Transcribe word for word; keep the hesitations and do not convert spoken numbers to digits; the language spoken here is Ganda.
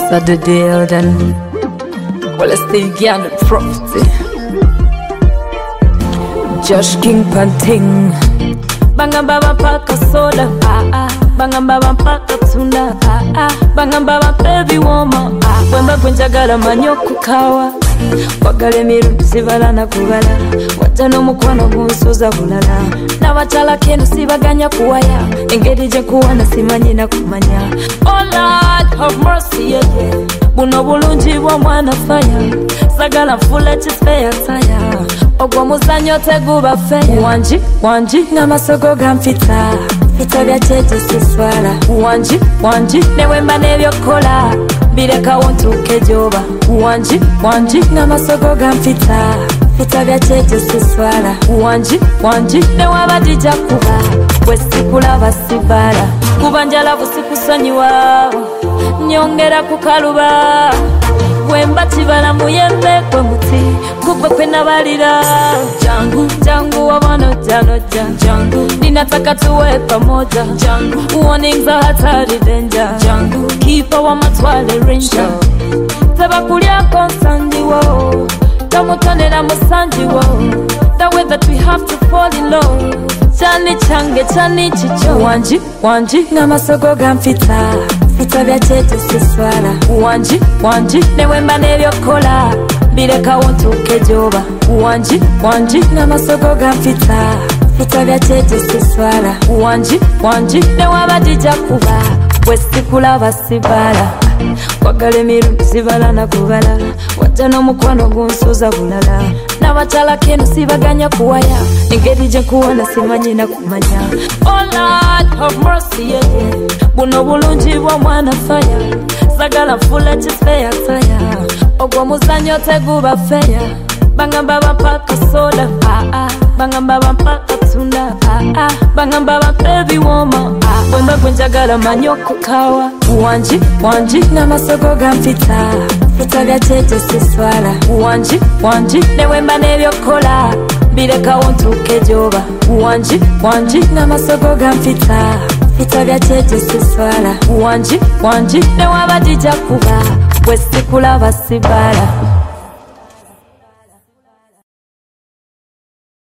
So the deal then. Well, let's stay again the property. Josh King Panting. Bangamba bampaka soda, ah ah. Bangamba bampaka tunda, ah ah. Bangamba baby woman, ah. Wemba gwenjagala manyo kukawa. Wagale mirundi sibala na kubala. Wajano mukwano gunsuza bulala. Na wachala kenu sibaganya kuwaya. Engedi je kuwana simanyi na kumanya. Oh Lord, have mercy, yeah, yeah. Buno bulungi bwa mwana fire. Sagala mfule chispe ya taya. Ogwa muzanyo teguba feya. Wanji, wanji, na masogo gamfita. Fita vya cheche siswala. Wanji, wanji, newemba nevyo kola. Bileka wontuke joba. Wanji, wanji, na masogo gamfita. Fita vya cheche siswala. Wanji, wanji, newaba dija kuba. Wesikula basibala. Kubanjala busikusonyi wao. Nyongera kukaluba. Wemba chibala muyembe kwe muti. Kubwa kwe nabalira. Jangu, jangu wabano jano jangu. Ninataka tuwe pamoja. Jangu, warnings are hatari danger. Jangu, keeper wa matwale ranger. Teba kulia konsanji wo. Tamutonera musanji wo. The way that we have to fall in love. Chani change, chani chicho. Wanji, wanji, na masogo gamfita. Fita vya cheche siswala. Wanji, wanji, newemba nevyo kola. Bileka wontuke joba. Wanji, wanji, na masogo gamfita. Fita vya cheche siswala. Wanji, wanji, newaba dija kuba. Wesikula basibala. Wagale mirundi sibala na kubala. Wajano mukwano gunsuza bulala. Na wachala kenu sibaganya kuwaya. Engedi je kuwana simanyi na kumanya. Oh Lord, have mercy, yeah, yeah. Buno bulungi bwa mwana fire. Sagala mfule chispe ya taya. Ogwa muzanyo teguba feya. Bangamba bampaka soda, ah ah. Bangamba bampaka tunda, ah ah. Bangamba baby woman, ah. Wemba gwenjagala manyo kukawa. Wanji, wanji, na masogo gamfita. Fita vya cheche siswala. Wanji, wanji, newemba nevyo kola. Bileka wontuke joba. Wanji, wanji, na masogo gamfita. Fita vya cheche siswala. Wanji, wanji, newaba dija kuba. Wesikula basibala.